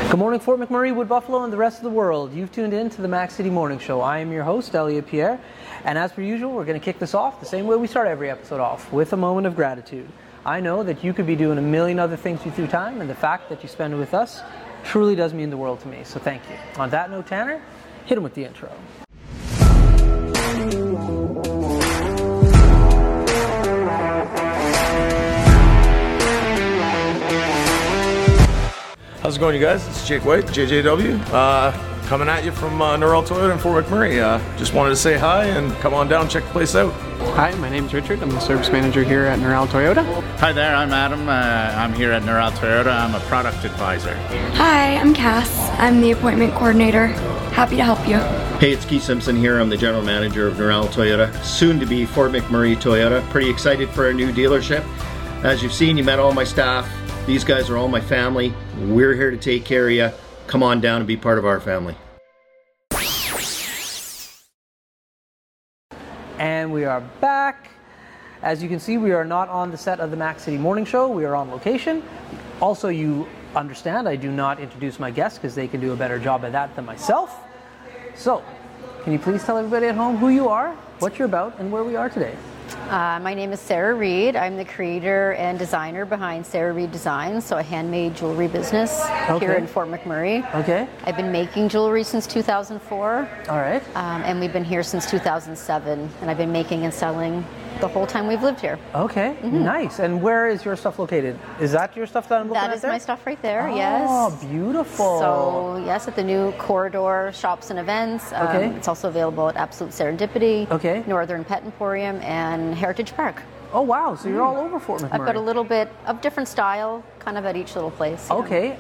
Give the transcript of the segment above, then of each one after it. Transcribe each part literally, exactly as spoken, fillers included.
Good morning, Fort McMurray, Wood Buffalo, and the rest of the world. You've tuned in to the Mac City Morning Show. I am your host, Elliot Pierre, and as per usual, we're going to kick this off the same way we start every episode off, with a moment of gratitude. I know that you could be doing a million other things with your time, and the fact that you spend it with us truly does mean the world to me, so thank you. On that note, Tanner, hit him with the intro. How's it going, you guys? It's Jake White, J J W, uh, coming at you from uh, Norrell Toyota in Fort McMurray. Uh, just wanted to say hi and come on down, check the place out. Hi, my name's Richard. I'm the service manager here at Norrell Toyota. Hi there, I'm Adam. Uh, I'm here at Norrell Toyota. I'm a product advisor. Hi, I'm Cass. I'm the appointment coordinator. Happy to help you. Hey, it's Keith Simpson here. I'm the general manager of Norrell Toyota, soon to be Fort McMurray Toyota. Pretty excited for our new dealership. As you've seen, you met all my staff. These guys are all my family. We're here to take care of you. Come on down and be part of our family. And we are back. As you can see, we are not on the set of the Mac City Morning Show. We are on location. Also, you understand I do not introduce my guests because they can do a better job at that than myself. So, can you please tell everybody at home who you are, what you're about, and where we are today? Uh, my name is Sarah Reed. I'm the creator and designer behind Sarah Reed Designs, so a handmade jewelry business Okay. here in Fort McMurray. Okay. I've been making jewelry since two thousand four, All right. um, and we've been here since two thousand seven, and I've been making and selling the whole time we've lived here. Okay. Mm-hmm. Nice. And where is your stuff located? Is that your stuff that I'm looking That at is there? my stuff right there, Oh, yes. beautiful. So, yes, at the new Corridor Shops and Events. Um, Okay. It's also available at Absolute Serendipity, Okay. Northern Pet Emporium, and Heritage Park. Oh, wow. So you're all over Fort McMurray. I've got a little bit of different style, kind of at each little place. yeah. Okay.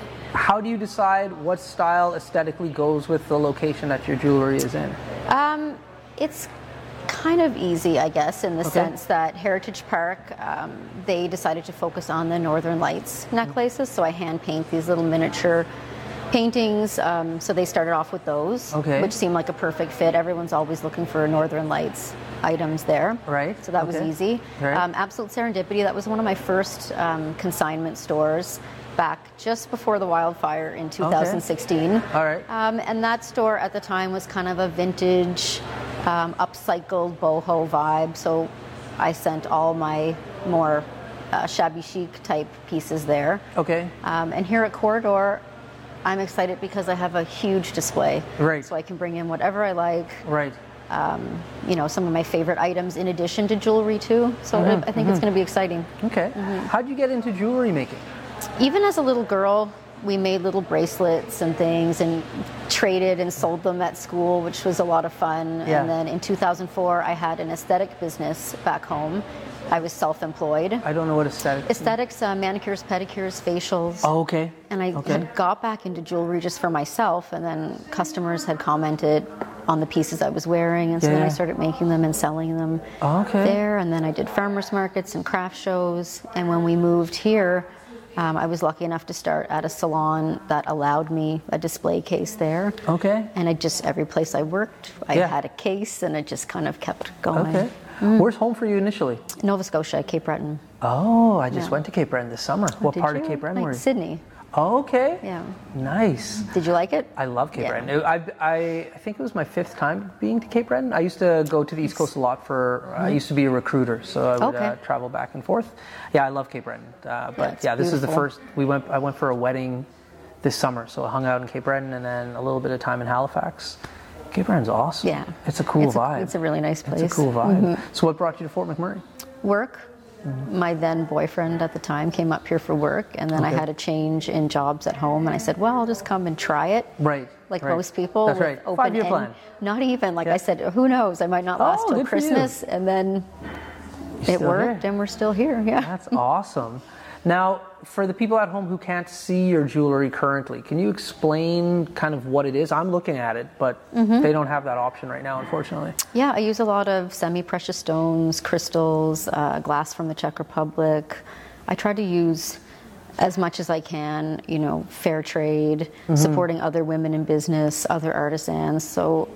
How do you decide what style aesthetically goes with the location that your jewelry is in? Um, it's kind of easy, I guess, in the Okay. sense that Heritage Park, um, they decided to focus on the Northern Lights necklaces, so I hand paint these little miniature paintings. Um, so they started off with those, Okay. which seemed like a perfect fit. Everyone's always looking for Northern Lights items there. Right. So that was Okay. easy. Right. Um, Absolute Serendipity, that was one of my first um, consignment stores back just before the wildfire in two thousand sixteen. All right. Um, and that store at the time was kind of a vintage, um, upcycled boho vibe. So I sent all my more uh, shabby chic type pieces there. Okay. Um, and here at Corridor, I'm excited because I have a huge display. Right. So I can bring in whatever I like. Right. Um, you know, some of my favorite items in addition to jewelry too. So Mhm, I think it's going to be exciting. Okay. How'd you get into jewelry making? Even as a little girl, we made little bracelets and things and traded and sold them at school, which was a lot of fun. Yeah. And then in two thousand four, I had an aesthetic business back home. I was self-employed. I don't know what aesthetic. Aesthetics, uh, manicures, pedicures, facials. Oh, okay. And I Okay. had got back into jewelry just for myself, and then customers had commented on the pieces I was wearing, and so then Yeah. I started making them and selling them Okay. there. And then I did farmers markets and craft shows. And when we moved here, um, I was lucky enough to start at a salon that allowed me a display case there. Okay. And I just, every place I worked, I Yeah. had a case, and it just kind of kept going. Okay. Where's home for you initially? Nova Scotia, Cape Breton. Oh, I just Yeah. went to Cape Breton this summer. what Did part you? of Cape Breton Like were you? Sydney. Oh, okay. Yeah. Nice. Did you like it? I love Cape Yeah. Breton. I, I, I think it was my fifth time being to Cape Breton. I used to go to the East Coast a lot for, I used to be a recruiter, so I would Okay. uh, travel back and forth. Yeah, I love Cape Breton. Uh, but it's yeah, this is the beautiful. first, we went. I went for a wedding this summer, so I hung out in Cape Breton and then a little bit of time in Halifax. Cape Breton's awesome. Yeah. It's a cool It's a- vibe. it's a really nice place. It's a cool vibe. Mhm. So what brought you to Fort McMurray? Work. My then boyfriend at the time came up here for work, and then I Okay. had a change in jobs at home, and I said, well, I'll just come and try it. Right. Like right. most people. That's with right. Open Five-year end- plan. Not even. Like Yeah. I said, who knows? I might not last Oh, till good for you. Christmas, and then You're it still worked, here. and we're still here. Yeah. That's awesome. Now, for the people at home who can't see your jewelry currently, can you explain kind of what it is? I'm looking at it, but Mm-hmm. they don't have that option right now, unfortunately. Yeah, I use a lot of semi-precious stones, crystals, uh, glass from the Czech Republic. I try to use as much as I can, you know, fair trade, supporting other women in business, other artisans. So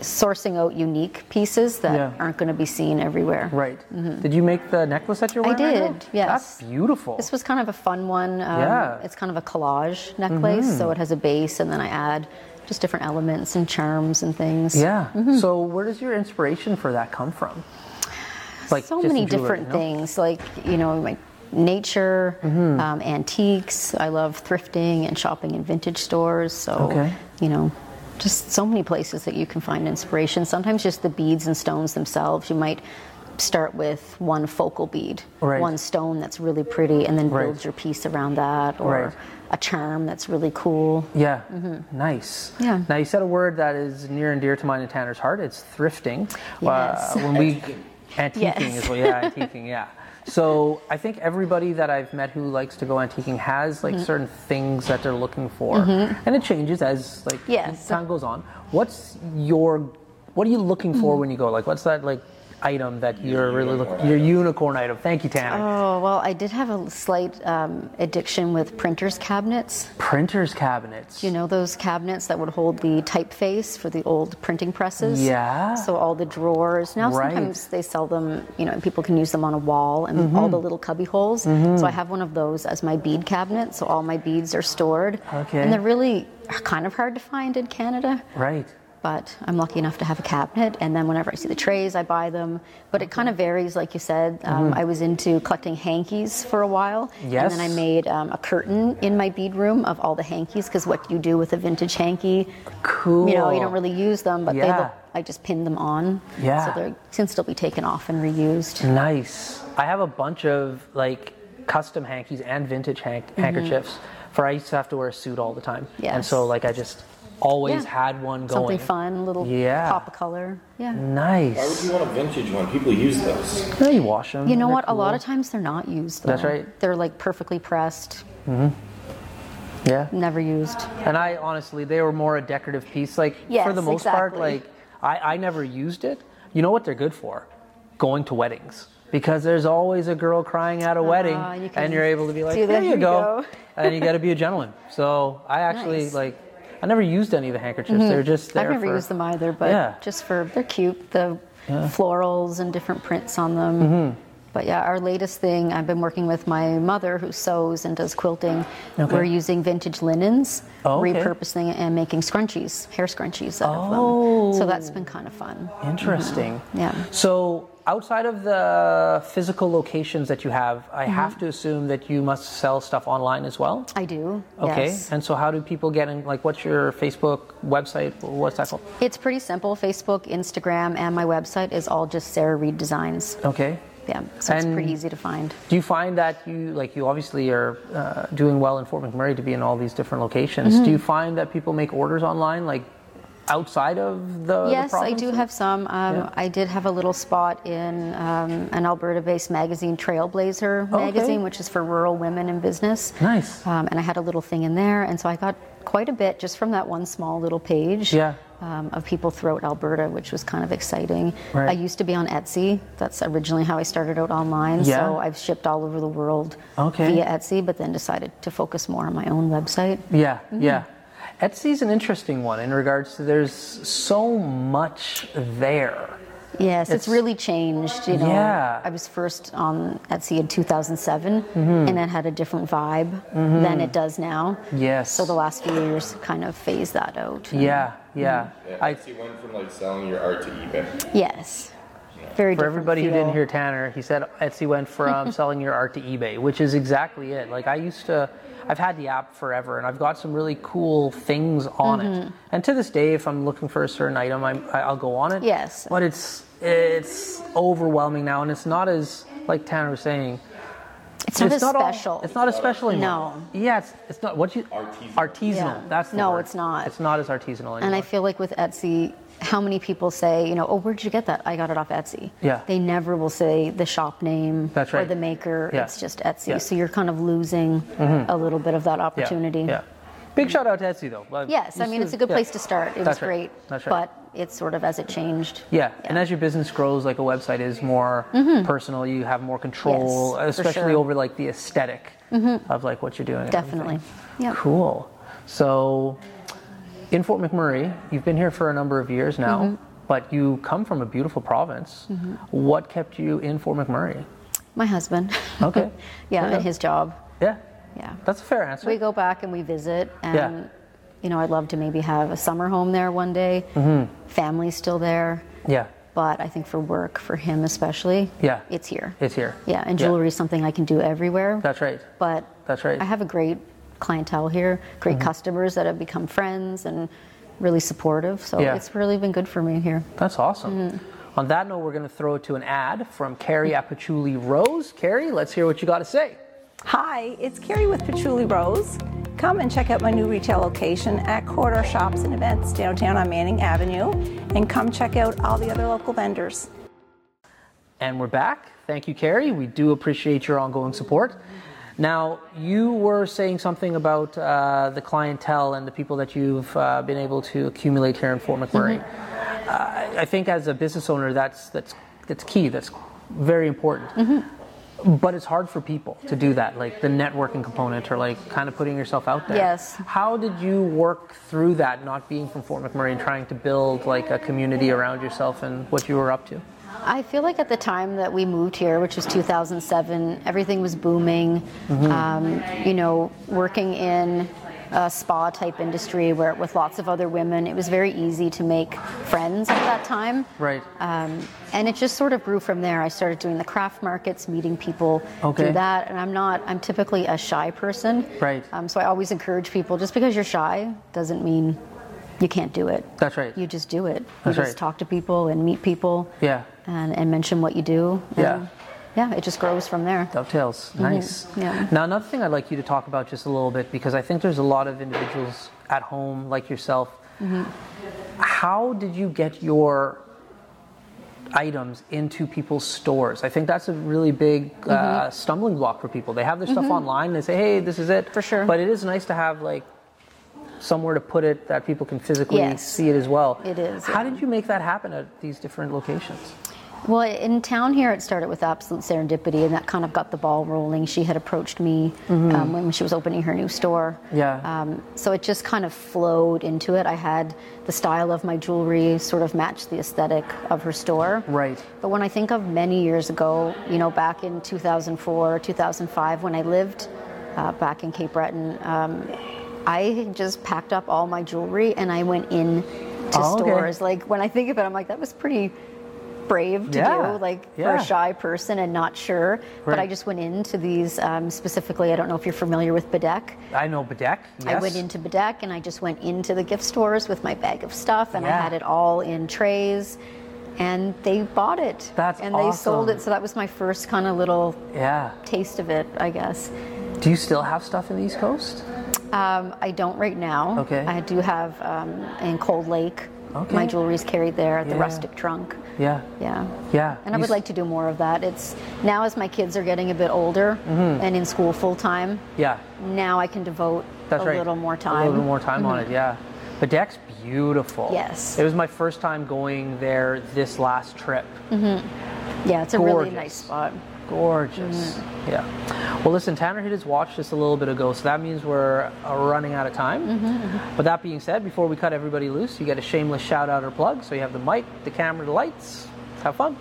sourcing out unique pieces that Yeah. aren't going to be seen everywhere. Right. Did you make the necklace that you're I wearing? right did, now? yes. That's beautiful. This was kind of a fun one. Um, Yeah. It's kind of a collage necklace, Mm-hmm. so it has a base, and then I add just different elements and charms and things. Yeah. Mm-hmm. So where does your inspiration for that come from? Like so just many in jewelry, different you know? things, like, you know, like nature, Mm-hmm. um, antiques. I love thrifting and shopping in vintage stores. So, Okay. you know, just so many places that you can find inspiration. Sometimes just the beads and stones themselves. You might start with one focal bead, Right. one stone that's really pretty, and then build Right. your piece around that, or Right. a charm that's really cool. Yeah. Nice. Mm-hmm. Yeah. Now you said a word that is near and dear to mine and Tanner's heart. It's thrifting. Yes. Uh, when we antiquing Yes. is well, yeah, antiquing, yeah. So I think everybody that I've met who likes to go antiquing has like Mm-hmm. certain things that they're looking for, and it changes as like Yes. time goes on. What's your what are you looking for Mm-hmm. when you go? Like, what's that like item that you're really looking? Your unicorn item. Thank you, Tanner. Oh, well, I did have a slight um, addiction with printers cabinets. Printers cabinets. You know those cabinets that would hold the typeface for the old printing presses? Yeah. So all the drawers. Now Right. sometimes they sell them, you know, and people can use them on a wall and Mm-hmm. all the little cubby holes. So I have one of those as my bead cabinet. So all my beads are stored. Okay. And they're really kind of hard to find in Canada. Right. But I'm lucky enough to have a cabinet, and then whenever I see the trays, I buy them. But it kind of varies, like you said. Um, I was into collecting hankies for a while, Mm-hmm. Yes. and then I made um, a curtain in my bead room of all the hankies, because what you do with a vintage hanky, Cool. you know, you don't really use them, but they Yeah. look, I just pin them on, Yeah. so they can still be taken off and reused. Nice. I have a bunch of like custom hankies and vintage hank- handkerchiefs. For I used to have to wear a suit all the time, and Mm-hmm. Yes. so like I just always Yeah. had one going. Something fun, a little Yeah. pop of color. Yeah. Nice. Why would you want a vintage one? People use those. Yeah, you wash them. You know what? A lot of times they're not used. Though. That's right. They're like perfectly pressed, Yeah. never used. And I honestly, they were more a decorative piece. Like for Yes, the most part, exactly. like I, I never used it. You know what they're good for? Going to weddings. Because there's always a girl crying at a wedding, Ah, you can and you're able to be like, do that. "There you Here you go," go. and you got to be a gentleman. So I actually Nice. like, I never used any of the handkerchiefs. They're just there I've never for, used them either, but Yeah. just for they're cute, the florals and different prints on them. Mm-hmm. But yeah, our latest thing, I've been working with my mother who sews and does quilting. Okay. We're using vintage linens, Oh, okay. repurposing it and making scrunchies, hair scrunchies out Oh. of them. So that's been kind of fun. Interesting. Yeah. So outside of the physical locations that you have, I Mm-hmm. have to assume that you must sell stuff online as well. I do. Okay. Yes. And so how do people get in? Like, what's your Facebook website? What's that called? It's pretty simple. Facebook, Instagram, and my website is all just Sarah Reed Designs. Okay. Yeah, so it's And- pretty easy to find. Do you find that you, like, you obviously are uh, doing well in Fort McMurray to be in all these different locations. Mm-hmm. Do you find that people make orders online, like, outside of the the Yes, I province? do have some. Um, Yeah. I did have a little spot in um, an Alberta-based magazine, Trailblazer Okay. magazine, which is for rural women in business. Nice. Um, and I had a little thing in there, and so I got quite a bit just from that one small little page. Yeah. Um, of people throughout Alberta, which was kind of exciting. Right. I used to be on Etsy. That's originally how I started out online. Yeah. So I've shipped all over the world Okay. via Etsy, but then decided to focus more on my own website. Yeah, Mm-hmm. yeah. Etsy's an interesting one in regards to there's so much there. Yes, it's, It's- really changed. You know, Yeah. I was first on Etsy in two thousand seven, Mm-hmm. and it had a different vibe than it does now. Yes. So the last few years kind of phased that out. Yeah, yeah. Yeah, I, Etsy went from like selling your art to eBay. Yes. Very for different everybody who feel. didn't hear Tanner, he said Etsy went from selling your art to eBay, which is exactly it. Like I used to, I've had the app forever, and I've got some really cool things on Mm-hmm. it. And to this day, if I'm looking for a certain item, I'm, I- I'll go on it. Yes. But it's it's overwhelming now, and it's not as like Tanner was saying. It's not as all- special. it's not as special anymore. No. Yeah, it's, it's not what you Artisanal. artisanal. Yeah. That's the No, word. it's not. It's not as artisanal anymore. And I feel like with Etsy, how many people say, you know, oh, where'd you get that? I got it off Etsy. Yeah. They never will say the shop name That's or right. the maker. Yeah. It's just Etsy. Yeah. So you're kind of losing a little bit of that Yeah, opportunity. Yeah. Big shout out to Etsy though. Like, Yes, I used mean, to- it's a good yeah. place to start. It was That's right. great. That's right. But it's sort of as it changed. Yeah. and as your business grows, like a website is more personal. You have more control, Yes, for especially sure. over like the aesthetic of like what you're doing. and Definitely. everything. Yeah. Cool. So, in Fort McMurray, you've been here for a number of years now. but you come from a beautiful province. Mm-hmm. What kept you in Fort McMurray? My husband. Okay. yeah, Okay. and his job. Yeah. Yeah. That's a fair answer. We go back and we visit, and Yeah. you know, I'd love to maybe have a summer home there one day. Mm-hmm. Family's still there, Yeah. but I think for work, for him especially, Yeah. it's here. It's here. Yeah, and Yeah. jewelry is something I can do everywhere. That's right. But That's right. I have a great clientele here, great Mm-hmm. customers that have become friends and really supportive. So Yeah. it's really been good for me here. That's awesome. Mm-hmm. On that note, we're going to throw it to an ad from Carrie at Patchouli Rose. Carrie, let's hear what you got to say. Hi, it's Carrie with Patchouli Rose. Come and check out my new retail location at Corridor Shops and Events downtown on Manning Avenue, and come check out all the other local vendors. And we're back. Thank you, Carrie. We do appreciate your ongoing support. Now, you were saying something about uh, the clientele and the people that you've uh, been able to accumulate here in Fort McMurray. Mm-hmm. Uh, I think as a business owner, that's that's that's key. That's very important. Mm-hmm. But it's hard for people to do that, like the networking component or like kind of putting yourself out there. Yes. How did you work through that, not being from Fort McMurray and trying to build like a community around yourself and what you were up to? I feel like at the time that we moved here, which was two thousand seven, everything was booming. Mm-hmm. Um, you know, working in a spa type industry where with lots of other women, it was very easy to make friends at that time. Right. Um, and it just sort of grew from there. I started doing the craft markets, meeting people Okay. through that. And I'm not, I'm typically a shy person. Right. Um, so I always encourage people, just because you're shy doesn't mean you can't do it. That's right. You just do it. You That's just right. talk to people and meet people. Yeah. And, and mention what you do. Yeah. And yeah, it just grows from there. Dovetails. Nice. Yeah. Now, another thing I'd like you to talk about just a little bit, because I think there's a lot of individuals at home like yourself. Mm-hmm. How did you get your items into people's stores? I think that's a really big uh, Mm-hmm. stumbling block for people. They have their stuff online and they say, hey, this is it. For sure. But it is nice to have like somewhere to put it that people can physically Yes. see it as well. It is, How yeah. did you make that happen at these different locations? Well, in town here, it started with absolute serendipity, and that kind of got the ball rolling. She had approached me um, when she was opening her new store. Yeah. Um, so it just kind of flowed into it. I had the style of my jewelry sort of match the aesthetic of her store. Right. But when I think of many years ago, you know, back in two thousand four, two thousand five, when I lived uh, back in Cape Breton, um, I just packed up all my jewelry and I went in to Oh, okay. stores. Like, when I think of it, I'm like, that was pretty brave to Yeah, do, like for yeah. a shy person and not sure. But I Right. just went into these um, specifically. I don't know if you're familiar with Bedeck. I know Bedeck. Yes. I went into Bedeck and I just went into the gift stores with my bag of stuff, and I Yeah. had it all in trays, and they bought it. That's and they sold awesome. it. So that was my first kind of little Yeah. taste of it, I guess. Do you still have stuff in the East Coast? Um, I don't right now. Okay. I do have um, in Cold Lake. Okay. My jewelry's carried there at the Yeah. Rustic Trunk. Yeah. Yeah. Yeah. And I You would s- like to do more of that. It's now, as my kids are getting a bit older and in school full time, Yeah. now I can devote That's a right. little more A time. little bit more time on it, yeah. Bedeck's beautiful. Yes. It was my first time going there this last trip. Yeah, it's a really Gorgeous. nice spot. Gorgeous. Yeah. Well, listen, Tanner hit his watch just a little bit ago, so that means we're uh, running out of time. But that being said, before we cut everybody loose, you get a shameless shout out or plug. So you have the mic, the camera, the lights. Have fun.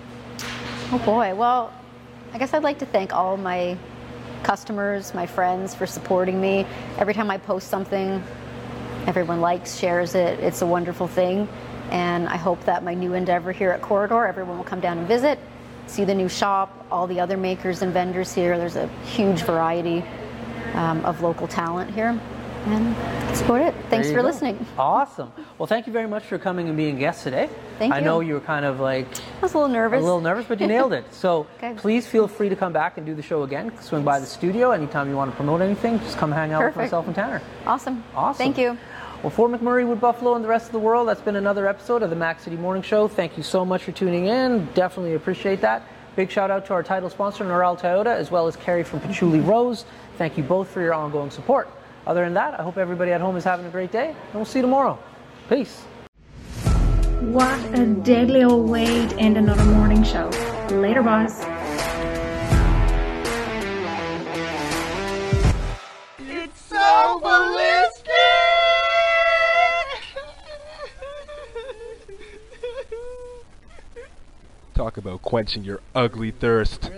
Oh boy. Well, I guess I'd like to thank all my customers, my friends for supporting me. Every time I post something, everyone likes, shares it. It's a wonderful thing. And I hope that my new endeavor here at Corridor, everyone will come down and visit, see the new shop, all the other makers and vendors here. There's a huge variety um, of local talent here. And that's about it. Thanks There for you go. listening. Awesome. Well, thank you very much for coming and being a guest today. Thank I you. know you were kind of like I was a little nervous. a little nervous, but you nailed it. So Okay. please feel free to come back and do the show again. Swing by the studio anytime you want to promote anything. Just come hang out with Perfect. myself and Tanner. Awesome. Awesome. Thank you. Well, for McMurray, Wood Buffalo, and the rest of the world, that's been another episode of the Mac City Morning Show. Thank you so much for tuning in. Definitely appreciate that. Big shout out to our title sponsor, Norel Toyota, as well as Carrie from Patchouli Rose. Thank you both for your ongoing support. Other than that, I hope everybody at home is having a great day, and we'll see you tomorrow. Peace. What a deadly old way to end another morning show. Later, boss. It's so ballistic! quenching your ugly thirst.